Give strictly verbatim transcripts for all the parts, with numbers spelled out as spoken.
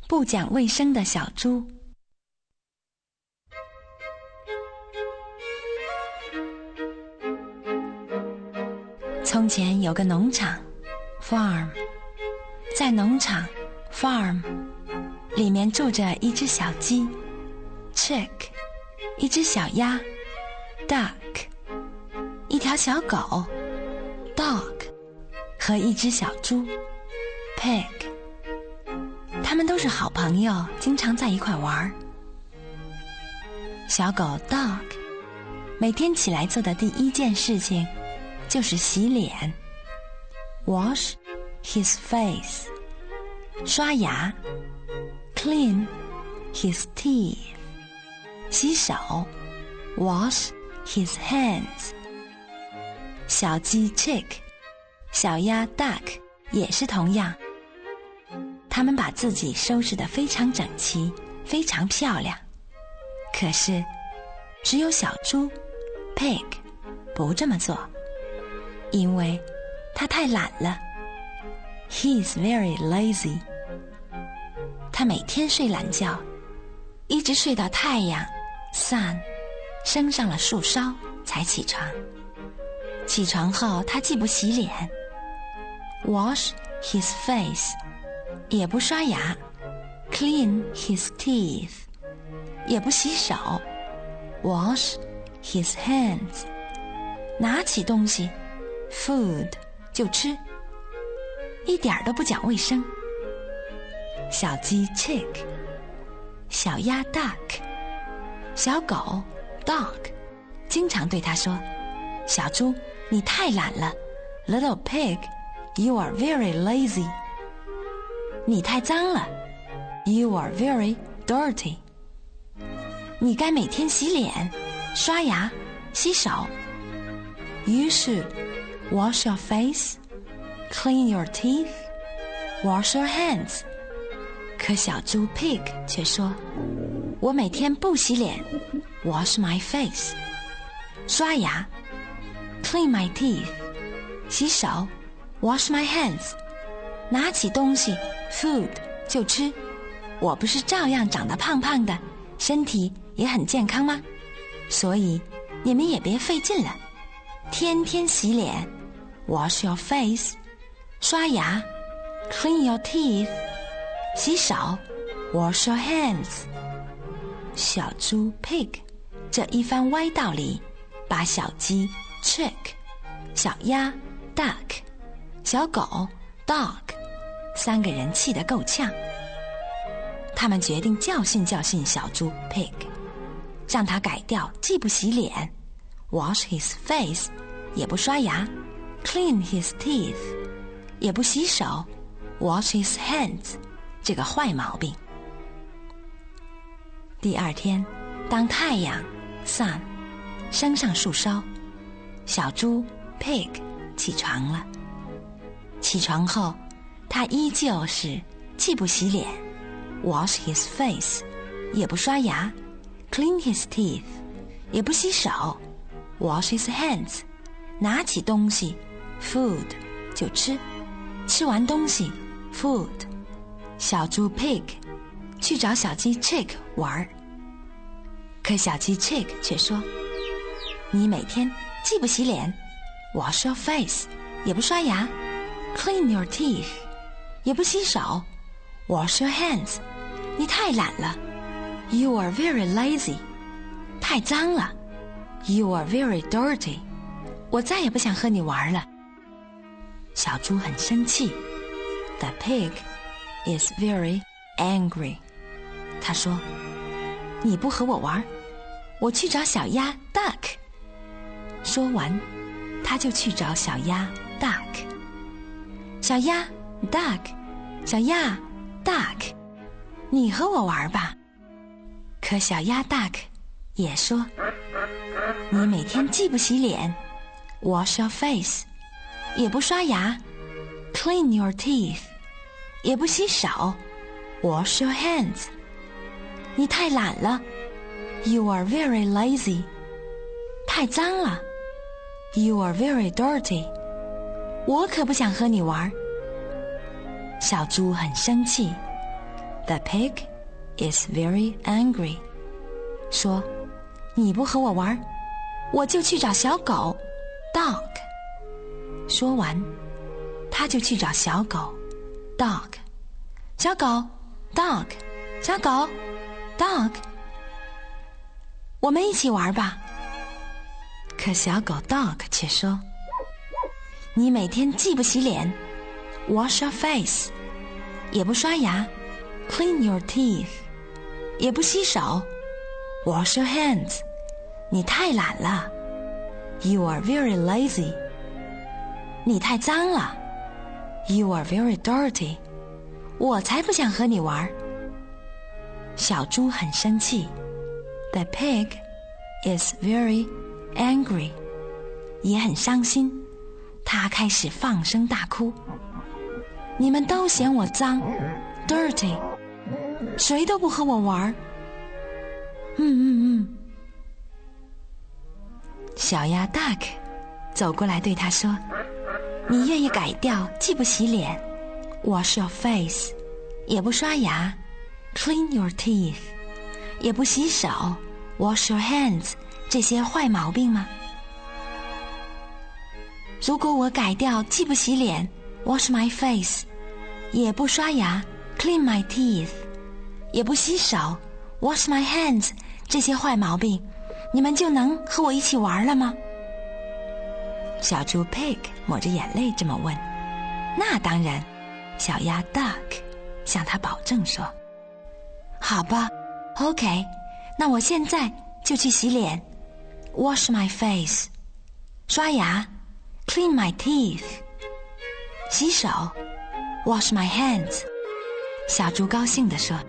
不讲卫生的小猪。从前有个农场 farm， 在农场 farm 里面住着一只小鸡 chick， 一只小鸭 duck， 一条小狗 dog 和一只小猪 pig。 他们都是好朋友，经常在一块玩。小狗 dog 每天起来做的第一件事情就是洗脸 wash his face， 刷牙 clean his teeth， 洗手 wash his hands。 小鸡 chick， 小鸭 duck 也是同样，他们把自己收拾得非常整齐，非常漂亮。可是只有小猪 pig 不这么做，因为他太懒了。 He is very lazy。 他每天睡懒觉，一直睡到太阳 sun 升上了树梢才起床。起床后他既不洗脸 wash his face， 也不刷牙 clean his teeth， 也不洗手 wash his hands， 拿起东西 food 就吃，一点都不讲卫生。小鸡 chick， 小鸭 duck， 小狗 dog 经常对他说，小猪你太懒了 Little pig you are very lazy， 你太脏了 You are very dirty， 你该每天洗脸刷牙洗手 You should wash your face clean your teeth wash your hands。 可小猪 pig 却说，我每天不洗脸 wash my face， 刷牙 clean my teeth， 洗手 wash my hands， 拿起东西 food 就吃，我不是照样长得胖胖的，身体也很健康吗？所以你们也别费劲了，天天洗脸 wash your face， 刷牙 clean your teeth， 洗手 wash your hands。 小猪 pig 这一番歪道理，把小鸡 chick， 小鸭 duck， 小狗 dog 三个人气得够呛。他们决定教训教训小猪 pig， 让他改掉既不洗脸 wash his face， 也不刷牙 clean his teeth， 也不洗手 wash his hands 这个坏毛病。第二天，当太阳 sun 升上树梢，小猪 pig 起床了。起床后，他依旧是既不洗脸 wash his face， 也不刷牙 clean his teeth， 也不洗手 wash his hands， 拿起东西 food 就吃，吃完东西 food。 小猪 pig 去找小鸡 chick 玩，可小鸡 chick 却说，你每天既不洗脸 wash your face， 也不刷牙 clean your teeth， 也不洗手 wash your hands， 你太懒了 You are very lazy， 太脏了 You are very dirty， 我再也不想和你玩了。小猪很生气 The pig is very angry， 他说，你不和我玩，我去找小鸭 duck。 说完他就去找小鸭 duck。 小鸭 duck， 小鸭 duck， 你和我玩吧。可小鸭 duck 也说，你每天既不洗脸 wash your face， 也不刷牙 clean your teeth， 也不洗手 wash your hands， 你太懒了 You are very lazy， 太脏了 You are very dirty， 我可不想和你玩。小猪很生气 The pig is very angry. 说，你不和我玩，我就去找小狗 dog. 说完，他就去找小狗 dog. 小狗 dog. 小狗 dog. 我们一起玩吧。可小狗 dog 却说，你每天既不洗脸 wash your face, 也不刷牙 clean your teeth, 也不洗手 wash your hands, 你太懒了 you are very lazy, 你太脏了 you are very dirty, 我才不想和你玩。小猪很生气 The pig is very angry, 也很伤心，他开始放声大哭。你们都嫌我脏 dirty, 谁都不和我玩。嗯嗯嗯。小鸭 duck 走过来对他说，你愿意改掉既不洗脸 wash your face, 也不刷牙 clean your teeth, 也不洗手 wash your hands, 这些坏毛病吗？如果我改掉既不洗脸 wash my face, 也不刷牙 clean my teeth, 也不洗手 wash my hands, 这些坏毛病，你们就能和我一起玩了吗？小猪 pig 抹着眼泪这么问。那当然，小鸭 duck 向他保证说，好吧 OK, 那我现在就去洗脸 wash my face, 刷牙 clean my teeth, 洗手 wash my hands. 小猪高兴地说。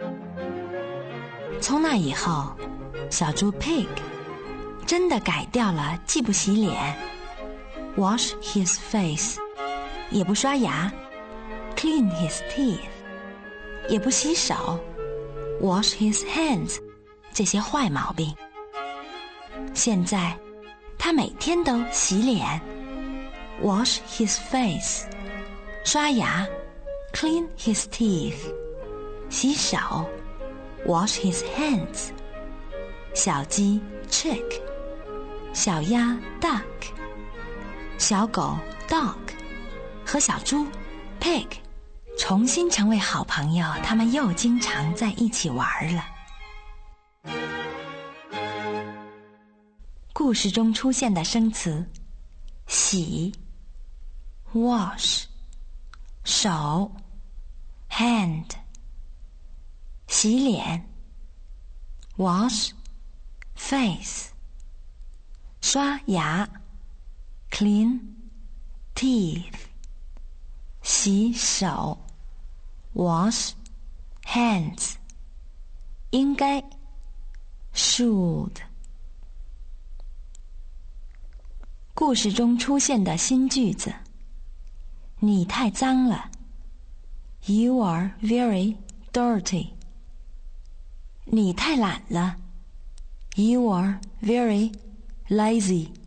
从那以后，小猪 pig 真的改掉了既不洗脸 wash his face, 也不刷牙 clean his teeth, 也不洗手 wash his hands, 这些坏毛病。现在他每天都洗脸 wash his face, 刷牙 clean his teeth, 洗手 wash his hands. 小鸡 chick, 小鸭 duck, 小狗 dog 和小猪 pig 重新成为好朋友，他们又经常在一起玩了。故事中出现的生词，洗 wash, 手 hand, 洗脸 wash, face, 刷牙 clean, teeth, 洗手 wash, hands, 应该 should. 故事中出现的新句子，你太脏了 You are very dirty. 你太懒了 You are very lazy.